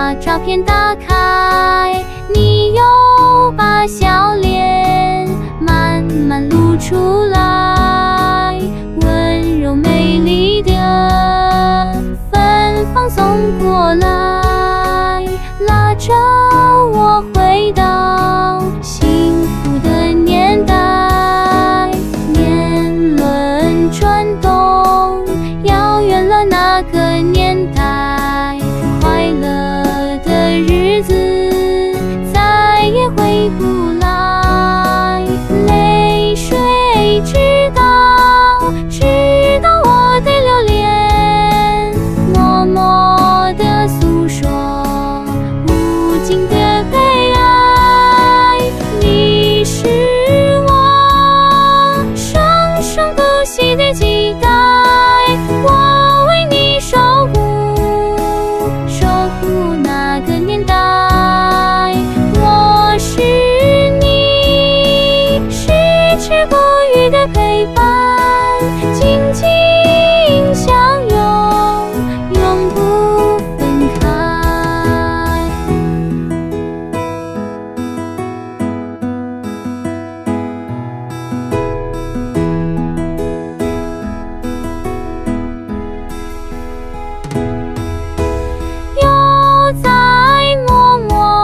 把照片打开，你又把笑脸慢慢露出来，温柔美丽的芬芳送过来，拉着我回到幸福的年代。年轮转动，遥远了那个年代，快乐的日子再也回不来，泪水知道我的留恋，默默地诉说无尽的悲哀。你是我生生不息的期待，我为你守护那个年代。我是你矢志不渝的陪伴，紧紧相拥，永不分开。又在默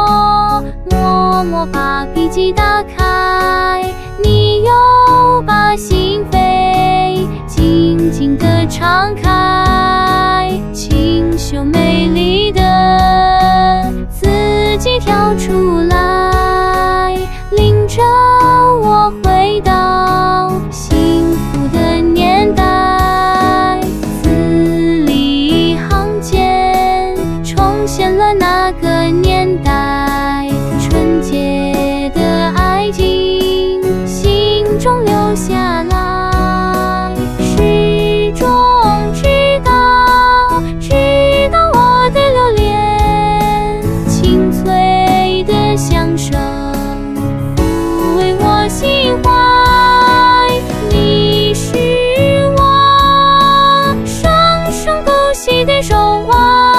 默把笔记打开，你又把心扉紧紧地敞开，清秀美丽的自己跳出来，领着我回到幸福的年代。字里行间重现了那个年代，纯洁的爱情心中留下来，始终知道我的留恋，清脆的响声抚慰我心怀。你是我生生不息的守望。